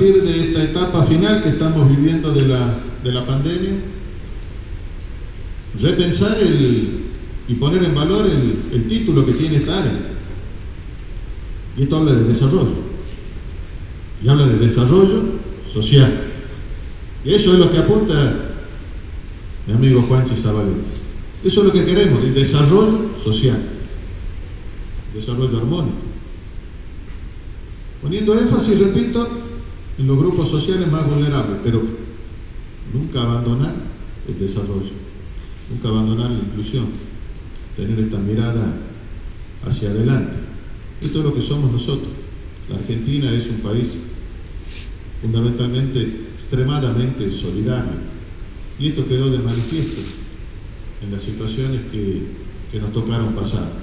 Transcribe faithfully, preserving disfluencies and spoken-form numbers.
partir de esta etapa final que estamos viviendo de la, de la pandemia, repensar el, y poner en valor el, el título que tiene esta área. Y esto habla de desarrollo, y habla de desarrollo social. Y eso es lo que apunta mi amigo Juanchi Zabaleta. Eso es lo que queremos, el desarrollo social, desarrollo armónico. Poniendo énfasis, repito, en los grupos sociales más vulnerables, pero nunca abandonar el desarrollo, nunca abandonar la inclusión, tener esta mirada hacia adelante. Esto es lo que somos nosotros. La Argentina es un país fundamentalmente extremadamente solidario, y esto quedó de manifiesto en las situaciones que, que nos tocaron pasar.